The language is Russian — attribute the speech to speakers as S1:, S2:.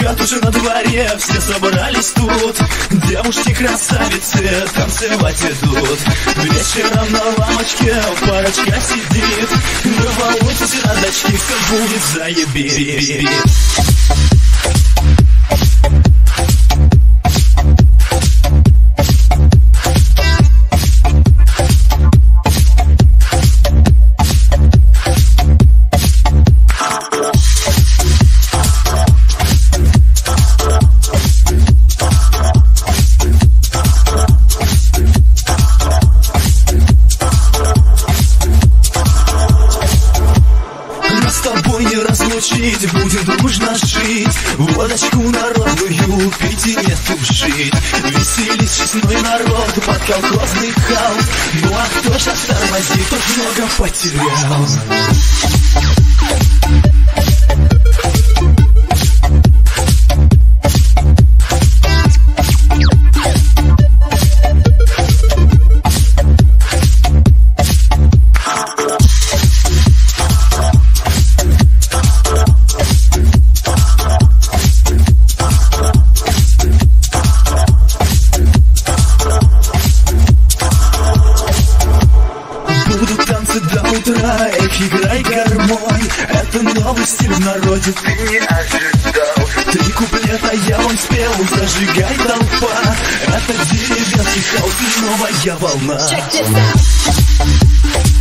S1: закат уже на дворе, все собрались тут. Девушки-красавицы танцевать идут. Вечером на лавочке парочка сидит. Не волнуйтесь, родочки, все будет заебись. С тобой не разлучить, будем дружно жить. Водочку народную пить и не тушить. Веселись, честной народ, под колхозный хаос. Ну а кто ж тормозит, тот много потерял. Будут танцы до утра, эх, играй гармонь. Это новый стиль в народе, ты не ожидал. 3 куплета я вам спел, зажигай толпа. Это деревенский хаос и новая волна.